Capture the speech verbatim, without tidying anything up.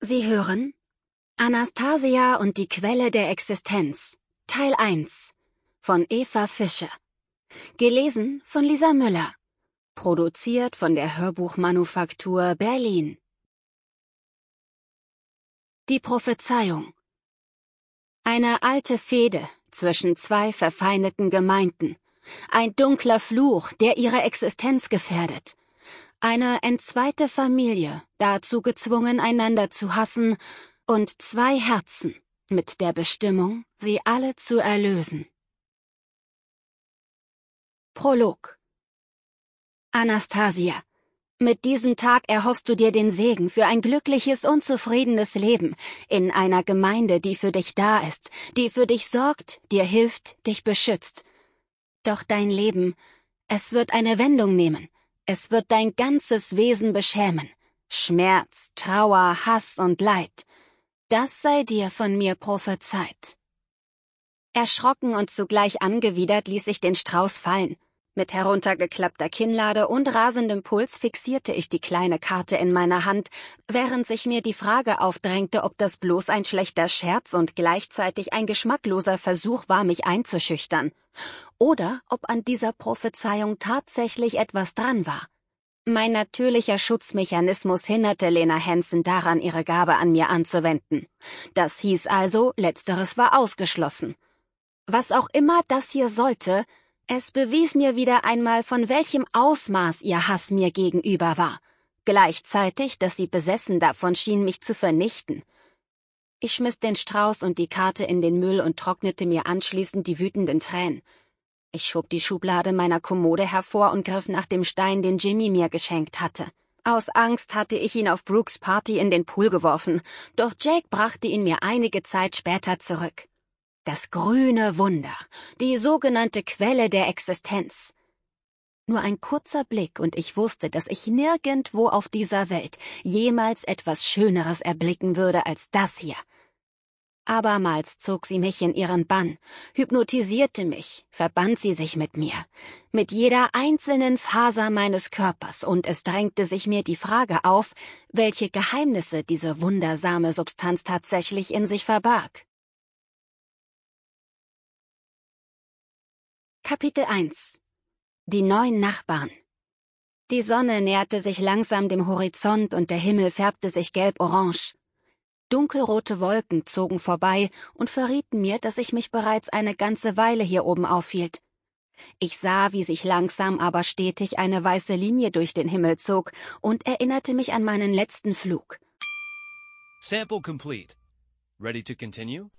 Sie hören Anastasia und die Quelle der Existenz, Teil eins von Eva Fischer. Gelesen von Lisa Müller. Produziert von der Hörbuchmanufaktur Berlin. Die Prophezeiung. Eine alte Fehde zwischen zwei verfeindeten Gemeinden. Ein dunkler Fluch, der ihre Existenz gefährdet. Eine entzweite Familie, dazu gezwungen, einander zu hassen, und zwei Herzen, mit der Bestimmung, sie alle zu erlösen. Prolog. Anastasia, mit diesem Tag erhoffst du dir den Segen für ein glückliches und zufriedenes Leben in einer Gemeinde, die für dich da ist, die für dich sorgt, dir hilft, dich beschützt. Doch dein Leben, es wird eine Wendung nehmen. Es wird dein ganzes Wesen beschämen. Schmerz, Trauer, Hass und Leid. Das sei dir von mir prophezeit. Erschrocken und zugleich angewidert ließ ich den Strauß fallen. Mit heruntergeklappter Kinnlade und rasendem Puls fixierte ich die kleine Karte in meiner Hand, während sich mir die Frage aufdrängte, ob das bloß ein schlechter Scherz und gleichzeitig ein geschmackloser Versuch war, mich einzuschüchtern. Oder ob an dieser Prophezeiung tatsächlich etwas dran war. Mein natürlicher Schutzmechanismus hinderte Lena Hansen daran, ihre Gabe an mir anzuwenden. Das hieß also, letzteres war ausgeschlossen. Was auch immer das hier sollte, es bewies mir wieder einmal, von welchem Ausmaß ihr Hass mir gegenüber war. Gleichzeitig, dass sie besessen davon schien, mich zu vernichten. Ich schmiss den Strauß und die Karte in den Müll und trocknete mir anschließend die wütenden Tränen. Ich schob die Schublade meiner Kommode hervor und griff nach dem Stein, den Jimmy mir geschenkt hatte. Aus Angst hatte ich ihn auf Brooks Party in den Pool geworfen, doch Jake brachte ihn mir einige Zeit später zurück. Das grüne Wunder, die sogenannte Quelle der Existenz. Nur ein kurzer Blick und ich wusste, dass ich nirgendwo auf dieser Welt jemals etwas Schöneres erblicken würde als das hier. Abermals zog sie mich in ihren Bann, hypnotisierte mich, verband sie sich mit mir, mit jeder einzelnen Faser meines Körpers, und es drängte sich mir die Frage auf, welche Geheimnisse diese wundersame Substanz tatsächlich in sich verbarg. Kapitel eins. Die neuen Nachbarn. Die Sonne näherte sich langsam dem Horizont und der Himmel färbte sich gelb-orange. Dunkelrote Wolken zogen vorbei und verrieten mir, dass ich mich bereits eine ganze Weile hier oben aufhielt. Ich sah, wie sich langsam aber stetig eine weiße Linie durch den Himmel zog und erinnerte mich an meinen letzten Flug. Sample complete. Ready to continue?